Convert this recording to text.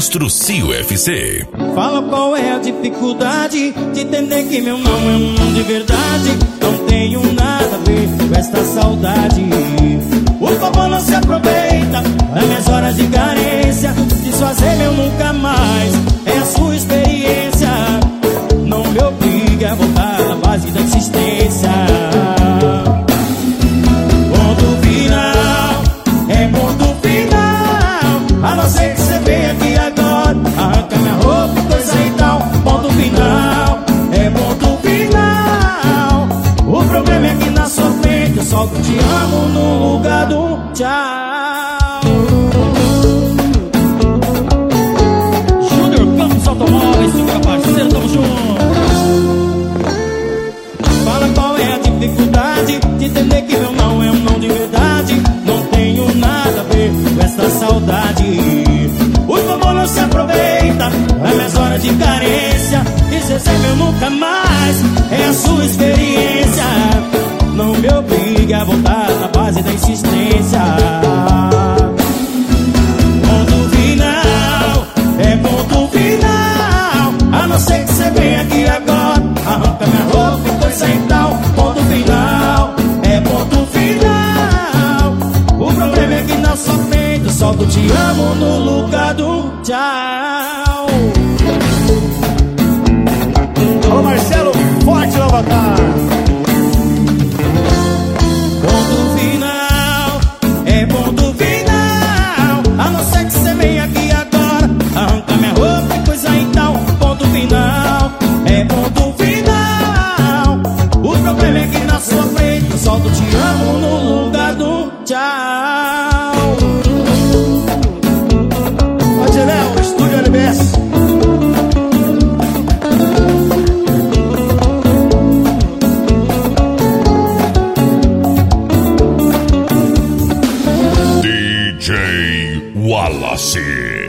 Construcio FC. Fala qual é a dificuldade de entender que meu não é um não de verdade. Não tenho nada a ver com esta saudade. Por favor, não se aproveita das minhas horas de carência. Desfazer meu nunca mais é a sua experiência. Não me obrigue a voltar na base da insistência. Ponto final, é ponto final. A não ser que você venha aqui agora, arranca minha roupa e coisa e tal. Ponto final, é ponto final. O problema é que na sua frente eu só te amo no lugar do tchau. Júnior Campos Automóveis, super parceiro, tamo junto. Fala qual é a dificuldade de entender que meu não é um não de verdade. Não tenho nada a ver com essa saudade. Por favor, não se aproveita das minhas horas de carência. Dizer meu nunca mais é a sua experiência. Não me obrigue a voltar na base da insistência. Ponto final, é ponto final. A não ser que você venha aqui agora, arranca minha roupa e coisa e tal. Ponto final, é ponto final. O problema é que na sua frente eu solto te amo no lugar do tchau. Alô Marcelo, forte no Avatar. Ponto final, é ponto final. A não ser que você venha aqui agora, arranca minha roupa e coisa e tal. Ponto final, é ponto final. O problema é que na sua frente eu solto te amo no lugar do tchau. Pode ir, Léo, Estúdio LBS. DJ Wallace.